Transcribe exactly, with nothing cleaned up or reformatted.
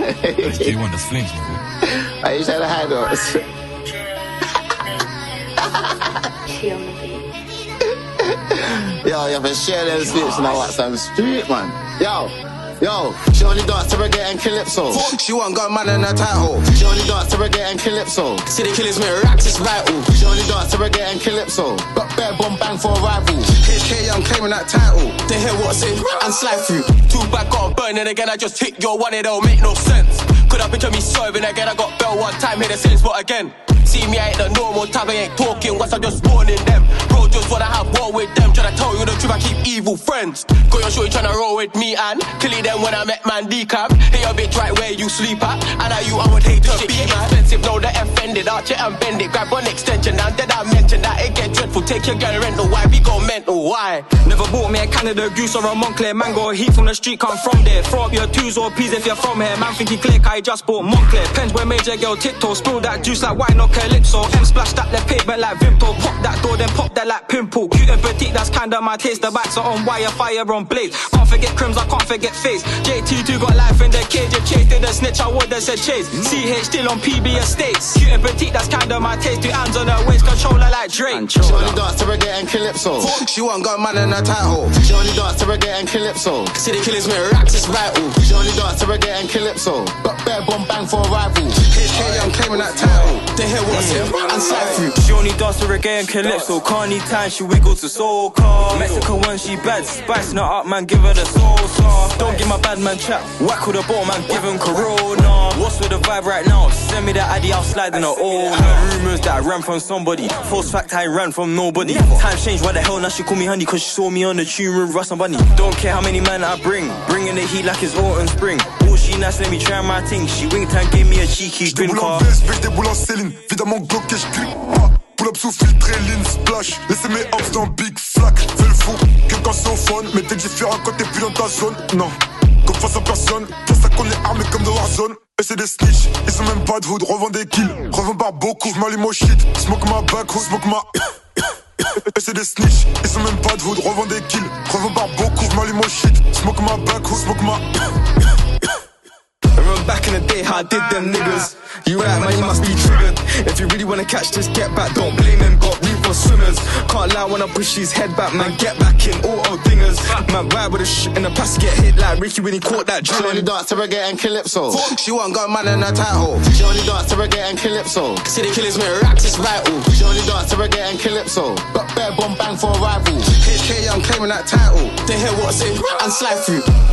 J one, das flames, man. Are you trying to hide us? Yo, you have to share them slips and I want some street, man. Yo. Yo, she only dance to reggae and calypso. She want got man in her title. She only dance to reggae and calypso. See the killers make racks, it's vital. She only dance to reggae and calypso. Got bare bomb bang for a rival. H K Young claiming that title. They hear what's in and slide through. Two back got burn and again I just hit your one, it don't make no sense. Could have picture me serving again, I got bell one time, hit the same spot again. See me, I ain't the normal type, I ain't talking once I just warning them. Bro, just wanna have war with them. Tryna tell you the truth, I keep evil friends. Got your shorty tryna roll with me and killing them when I met man decap. Hey, your bitch right where you sleep at. And now you, I would hate to be man. Expensive, know that offended. Arch it and bend it, grab one extension. And then I mentioned that it get dreadful. Take your girl rental, why we go mental, why? Never bought me a Canada Goose or a Montclair mango. Heat from the street, come from there. Throw up your twos or peas if you're from here. Man think he click, I just bought Montclair. Pens where major girl tiptoe. Spill that juice like wine or calypso. M splash that left pavement like Vimto. Pop that door, then pop that like pimple. Cute and petite, that's kinda my taste. The backs are on wire, fire on blaze. Can't forget crims, I can't forget face. J T two got life in the cage. If Chase did a snitch, I would've said Chase. C H still on P B estates. Cute and petite, that's kinda my taste. Two hands on her waist, controller like Drake. She only dance to reggae and calypso. She want got man in her title. She only dance to reggae and calypso. See the killers make racks, it's vital. She only dance to reggae and calypso. Got bare bomb bang for a rival. H K Young claiming that title. They hear what's in and slide through. She only dance to reggae and calypso. Can't need time, she wiggle to soca. Mexican when she bad, spicing her up, man, give her the salsa. Don't give my bad man chat, whack with a ball, man, give him corona. What's with the vibe right now? Send me that addy, I'll slide in her all. Heard rumours that I ran from somebody. False fact, I ran from nobody. Times changed, why the hell now she call me honey? Cause she saw me on the tune with Russ and Bunny. Don't care how many men I bring, bringing the heat like it's autumn spring. Oh, she nice, let me try my thing. She winked and gave me a cheeky grin car. Je déboule en Céline, évidemment Glock et je clique pas. Pull up sous filtre et lean splash. Laissez mes hops dans big flac. Fais le fou, que quand c'est au phone. Mais t'es différent quand t'es plus dans ta zone. Non, comme face à personne. Pour ça qu'on est armé comme de Warzone. Et c'est des snitch, ils sont même pas de hood. Revends des kills, revends par beaucoup. J'm'allume au shit, smoke ma back, smoke ma. Et c'est des snitch, ils sont même pas de hood. Revends des kills, revends par beaucoup. J'm'allume au shit, smoke ma back, smoke ma. I remember back in the day how I did them niggas. You right, man, you must be triggered. If you really wanna catch this, get back. Don't blame him, got room for swimmers. Can't lie when I push his head back, man. Get back in, auto dingers. Man, ride with a shit in the past, get hit like Ricky when he caught that drill. She only dance to reggae and calypso. She want got man in her title. She only dance to reggae and calypso. See the killers make racks, it's vital. She only dance to reggae and calypso. Got bare bomb bang for a rival. H K Young claiming that title. They hear what's in and slide through.